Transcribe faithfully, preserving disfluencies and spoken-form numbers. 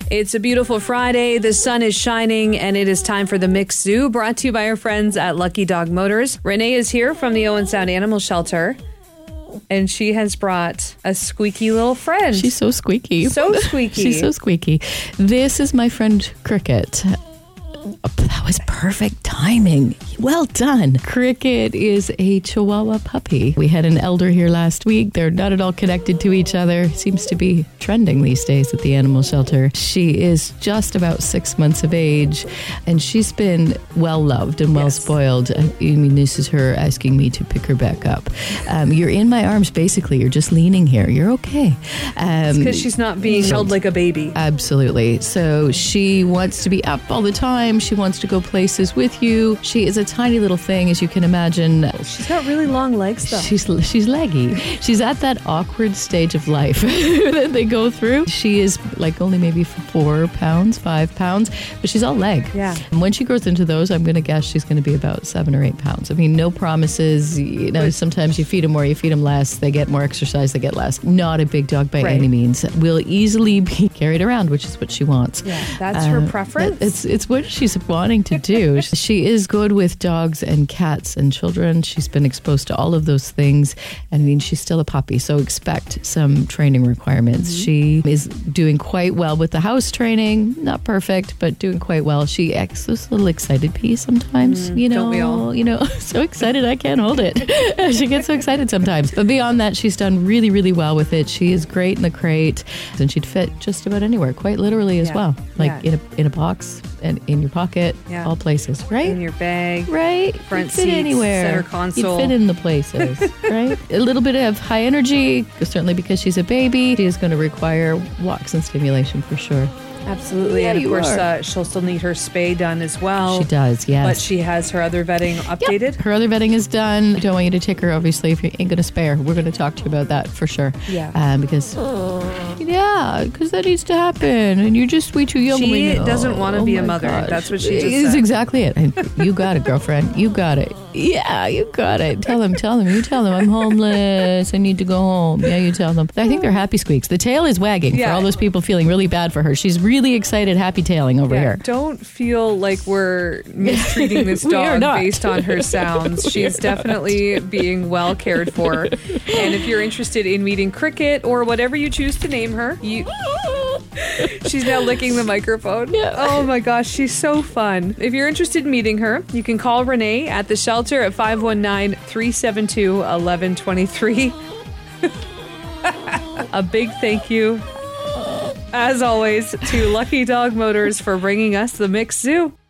It's a beautiful Friday. The sun is shining, and it is time for the Mix Zoo, brought to you by our friends at Lucky Dog Motors. Renee is here from the Owen Sound Animal Shelter, and she has brought a squeaky little friend. She's so squeaky. So squeaky. She's so squeaky. This is my friend Cricket. That was perfect timing. Well done. Cricket is a Chihuahua puppy. We had an elder here last week. They're not at all connected to each other. Seems to be trending these days at the animal shelter. She is just about six months of age, and she's been well loved and well Yes. spoiled. I mean, this is her asking me to pick her back up. Um, you're in my arms, basically. You're just leaning here. You're okay. Um, Because she's not being held like a baby. Absolutely. So she wants to be up all the time. She wants to go places with you. She is a tiny little thing, as you can imagine. She's got really long legs, though. She's she's leggy. She's at that awkward stage of life that they go through. She is like only maybe four pounds, five pounds, but she's all leg. Yeah. And when she grows into those, I'm going to guess she's going to be about seven or eight pounds. I mean, no promises. You know, sometimes you feed them more, you feed them less. They get more exercise, they get less. Not a big dog by Right. any means. Will easily be carried around, which is what she wants. Yeah, that's her Uh, preference. It's it's what she's wanting to do. She is good with dogs and cats and children. She's been exposed to all of those things. I mean, she's still a puppy, so expect some training requirements. Mm-hmm. She is doing quite well with the house training. Not perfect, but doing quite well. She acts this little excited pea sometimes. you know, Mm, don't we all? You know, so excited I can't hold it. She gets so excited sometimes. But beyond that, she's done really, really well with it. She is great in the crate, and she'd fit just about anywhere, quite literally as Yeah. well. Like Yeah. in a in a box and in your pocket, Yeah. all places, right? In your bag. Right? Front You'd fit seats, anywhere. center console. You'd fit in the places, right? A little bit of high energy, certainly because she's a baby. She is going to require walks and stimulation for sure. Absolutely. Yeah, and of you course, are. uh, she'll still need her spay done as well. She does, yes. But she has her other vetting updated. Her other vetting is done. I don't want you to take her, obviously, if you ain't going to spay her. We're going to talk to you about that for sure. Yeah. Um, because, yeah, because that needs to happen. And you're just way too young. She We know. doesn't wanna Oh be a my mother. gosh. That's what she just It's said. exactly it. And you got it, girlfriend. You got it. Yeah, you got it. Tell them, tell them. You tell them I'm homeless. I need to go home. Yeah, you tell them. I think they're happy squeaks. The tail is wagging Yeah. for all those people feeling really bad for her. She's really excited, happy tailing over Yeah, here. don't feel like we're mistreating this We are dog not. based on her sounds. She's definitely being well cared for. And if you're interested in meeting Cricket or whatever you choose to name her, you. She's now licking the microphone. Yeah. Oh my gosh, she's so fun. If you're interested in meeting her, you can call Renee at the shelter at five one nine, three seven two, one one two three. A big thank you, as always, to Lucky Dog Motors for bringing us the Mix Zoo.